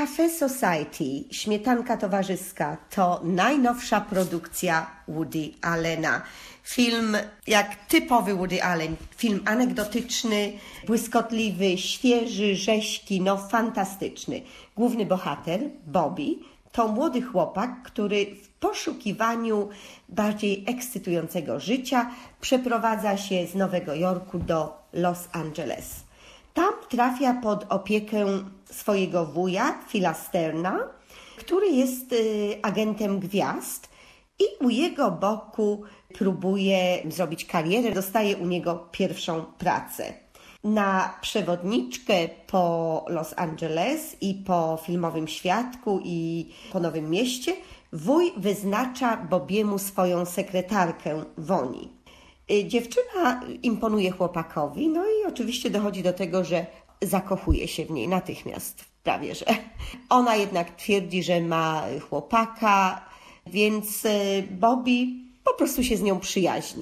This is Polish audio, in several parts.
Cafe Society, Śmietanka towarzyska, to najnowsza produkcja Woody Allena. Film jak typowy Woody Allen, film anegdotyczny, błyskotliwy, świeży, rześki, fantastyczny. Główny bohater, Bobby, to młody chłopak, który w poszukiwaniu bardziej ekscytującego życia przeprowadza się z Nowego Jorku do Los Angeles. Tam trafia pod opiekę swojego wuja, Phila Sterna, który jest agentem gwiazd i u jego boku próbuje zrobić karierę, dostaje u niego pierwszą pracę. Na przewodniczkę po Los Angeles i po filmowym świadku i po Nowym Mieście wuj wyznacza Bobiemu swoją sekretarkę Woni. Dziewczyna imponuje chłopakowi, i oczywiście dochodzi do tego, że zakochuje się w niej natychmiast, prawie że. Ona jednak twierdzi, że ma chłopaka, więc Bobby po prostu się z nią przyjaźni.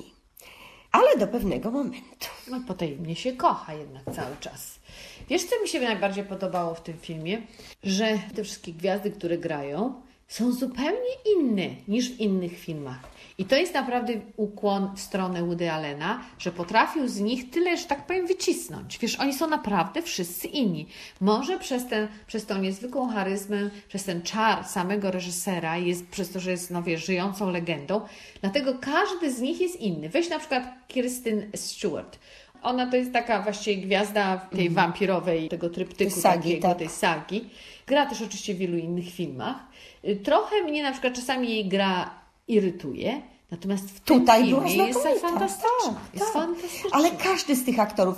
Ale do pewnego momentu. Potajemnie się kocha jednak cały czas. Wiesz, co mi się najbardziej podobało w tym filmie? Że te wszystkie gwiazdy, które grają, są zupełnie inne niż w innych filmach. I to jest naprawdę ukłon w stronę Woody Allena, że potrafił z nich tyle, że tak powiem, wycisnąć. Wiesz, oni są naprawdę wszyscy inni. Może przez tą niezwykłą charyzmę, przez ten czar samego reżysera, przez to, że jest, żyjącą legendą, dlatego każdy z nich jest inny. Weź na przykład Kristen Stewart. Ona to jest taka właściwie gwiazda tej wampirowej, tego tryptyku tej sagi. Gra też oczywiście w wielu innych filmach. Trochę mnie na przykład czasami jej gra irytuje, natomiast w tym filmie jest fantastyczna. Jest fantastyczna. Ale każdy z tych aktorów,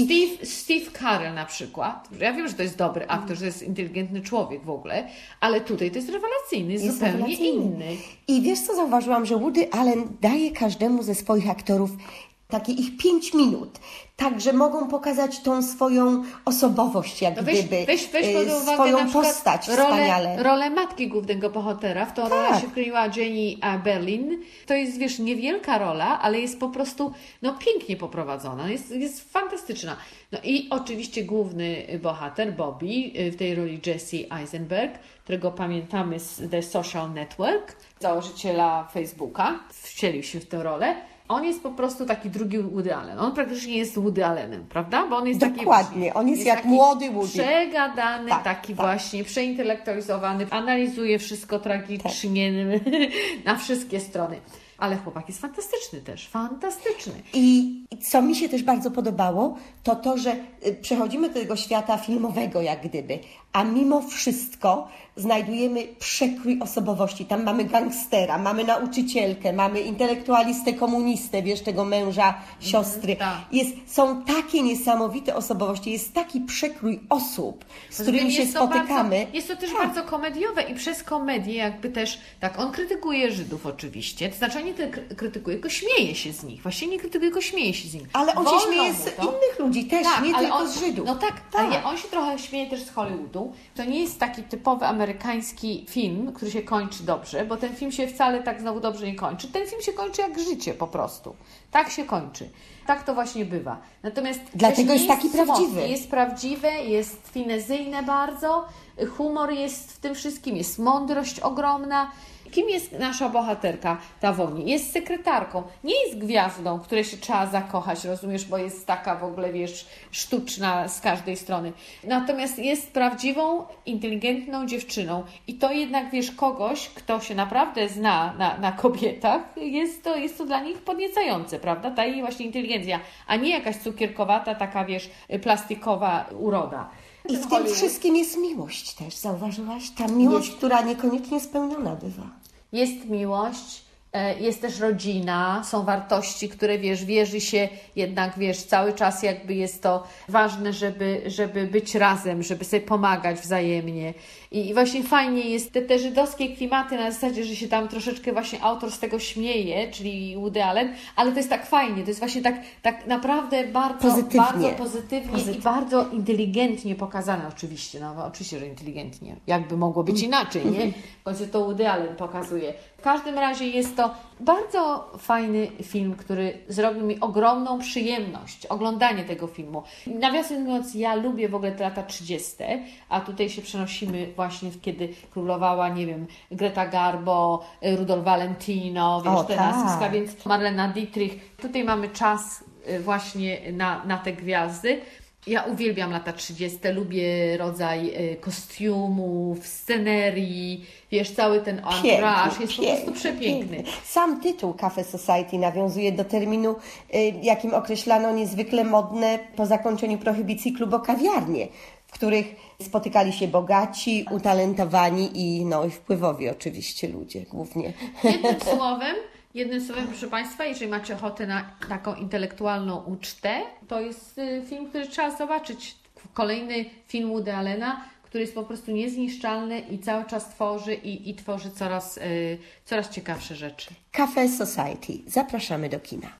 Steve Carell na przykład, ja wiem, że to jest dobry aktor, że to jest inteligentny człowiek w ogóle, ale tutaj to jest rewelacyjny, jest zupełnie inny. I wiesz co, zauważyłam, że Woody Allen daje każdemu ze swoich aktorów takie ich 5 minut, tak, że mogą pokazać tą swoją osobowość, weź pod uwagę swoją postać wspaniale. Rolę matki głównego bohatera, w tą rolę się wkleiła Jenny Berlin. To jest, niewielka rola, ale jest po prostu, pięknie poprowadzona, jest fantastyczna. I oczywiście główny bohater, Bobby, w tej roli Jesse Eisenberg, którego pamiętamy z The Social Network, założyciela Facebooka, wcielił się w tę rolę. On jest po prostu taki drugi Woody Allen. On praktycznie jest Woody Allenem, prawda? Bo on jest Dokładnie, on jest jak taki młody Woody. Przegadany, właśnie przeintelektualizowany, analizuje wszystko tragicznie na wszystkie strony. Ale chłopak jest fantastyczny też, fantastyczny. I co mi się też bardzo podobało, to, że przechodzimy do tego świata filmowego jak gdyby, a mimo wszystko znajdujemy przekrój osobowości. Tam mamy gangstera, mamy nauczycielkę, mamy intelektualistę, komunistę, tego męża, siostry. Są takie niesamowite osobowości, jest taki przekrój osób, z którymi się spotykamy. Jest to też bardzo komediowe i przez komedię też, on krytykuje Żydów oczywiście, to znaczy on nie krytykuje, tylko śmieje się z nich. Właściwie nie krytykuje, tylko śmieje się z nich. Ale on się śmieje z innych ludzi też, nie tylko z Żydów. Ale on się trochę śmieje też z Hollywoodu. To nie jest taki typowy amerykański film, który się kończy dobrze, bo ten film się wcale tak znowu dobrze nie kończy. Ten film się kończy jak życie po prostu. Tak się kończy. Tak to właśnie bywa. Natomiast dlatego jest taki prawdziwy. Jest prawdziwe, jest finezyjne bardzo, humor jest w tym wszystkim, jest mądrość ogromna. Kim jest nasza bohaterka, ta Woni? Jest sekretarką, nie jest gwiazdą, której się trzeba zakochać, rozumiesz, bo jest taka w ogóle, sztuczna z każdej strony. Natomiast jest prawdziwą, inteligentną dziewczyną i to jednak, kogoś, kto się naprawdę zna na kobietach, jest to dla nich podniecające, prawda? Ta jej właśnie inteligencja, a nie jakaś cukierkowata, taka, plastikowa uroda. I w tym wszystkim jest miłość też, zauważyłaś? Ta miłość, która niekoniecznie spełniona bywa. Jest miłość, jest też rodzina, są wartości, które wierzy się jednak, cały czas jest to ważne, żeby być razem, żeby sobie pomagać wzajemnie. I właśnie fajnie jest te żydowskie klimaty na zasadzie, że się tam troszeczkę właśnie autor z tego śmieje, czyli Woody Allen, ale to jest tak fajnie, to jest właśnie tak naprawdę bardzo pozytywnie i bardzo inteligentnie pokazane oczywiście, oczywiście, że inteligentnie, jakby mogło być inaczej, nie? W końcu to Woody Allen pokazuje. każdym razie jest to bardzo fajny film, który zrobił mi ogromną przyjemność oglądanie tego filmu. Nawiasem mówiąc, ja lubię w ogóle te lata 30., a tutaj się przenosimy właśnie kiedy królowała, nie wiem, Greta Garbo, Rudolf Valentino, wiesz, te nazwiska, więc Marlena Dietrich. Tutaj mamy czas właśnie na te gwiazdy. Ja uwielbiam lata 30., lubię rodzaj kostiumów, scenerii, wiesz, cały ten entourage jest po prostu przepiękny. Piękny. Sam tytuł Cafe Society nawiązuje do terminu, jakim określano niezwykle modne po zakończeniu prohibicji klubokawiarnie, w których spotykali się bogaci, utalentowani i wpływowi oczywiście ludzie głównie. Jednym słowem, proszę Państwa, jeżeli macie ochotę na taką intelektualną ucztę, to jest film, który trzeba zobaczyć. Kolejny film Woody Allena, który jest po prostu niezniszczalny i cały czas tworzy i tworzy coraz ciekawsze rzeczy. Cafe Society. Zapraszamy do kina.